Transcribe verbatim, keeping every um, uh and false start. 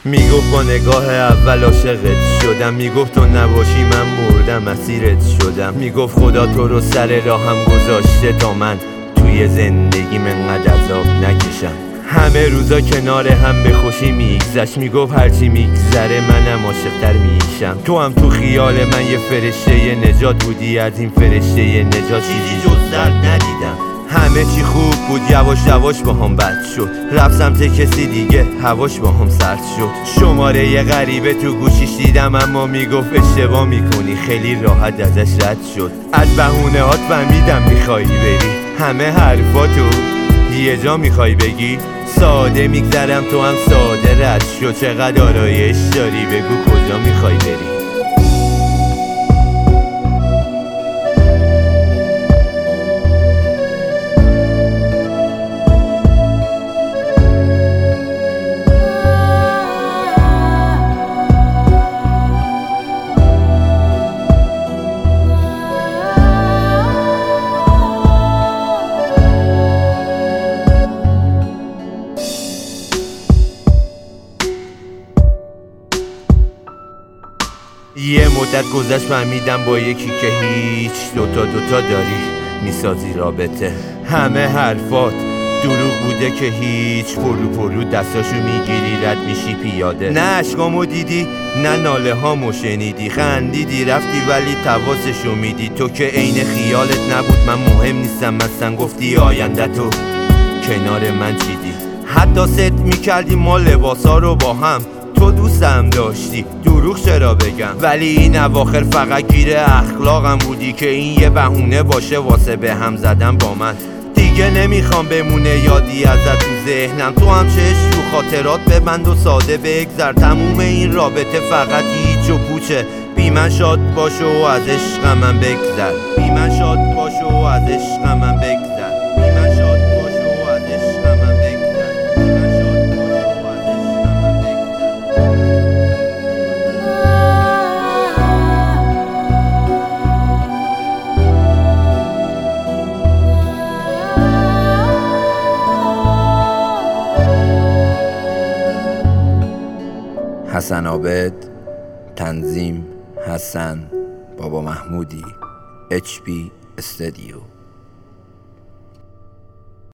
میگفت با نگاه اول عاشقت شدم، میگفت تو نباشی من مردم مسیرت شدم، میگفت خدا تو رو سر راهم گذاشته تا من توی زندگیم انقدر عذاب نکشم. همه روزا کنار هم به خوشی میگذشت، میگفت هرچی میگذره منم عاشق‌تر میشم. تو هم تو خیال من یه فرشته نجات بودی، از این فرشته نجات چیزی جز درد ندیدم. همه چی خوب بود، یواش یواش با هم بد شد، رفت سمت کسی دیگه هواش با هم سرد شد. شماره یه غریبه تو گوشیش دیدم اما میگفت اشتباه میکنی، خیلی راحت ازش رد شد. از بهونه هات فهمیدم میخوایی بری، همه حرفاتو یه جا میخوای بگی. ساده میگذرم تو هم ساده رد شد، چقدر آرایش داری بگو کجا میخوای بری. یه مدت گذشت فهمیدم با یکی که هیچ دوتا دوتا داری میسازی رابطه. همه حرفات دروغ بوده که هیچ، پرو پرو دستاشو میگیری رد میشی پیاده. نه عشقامو دیدی نه ناله هامو شنیدی، خندیدی رفتی ولی تواسشو میدی. تو که عین خیالت نبود من مهم نیستم مثلا، گفتی آینده تو کنار من چیدی. حتی ست میکردی ما لباسا رو با هم، تو دوستم داشتی دروغ چرا بگم. ولی این اواخر فقط گیر اخلاقم بودی که این یه بهونه باشه واسه به هم زدن با من. دیگه نمیخوام بمونه یادی ازت تو ذهنم، تو هم چشم تو خاطرات ببند و ساده بگذر. تموم این رابطه فقط هیچ و پوچه، بی من شاد باش و از عشق من بگذر. بی من شاد باش و از عشق من بگذر. بی من شاد باش و از عشق من بگذر. حسن عابد، تنظیم حسن بابا محمودی، اچ پی استودیو.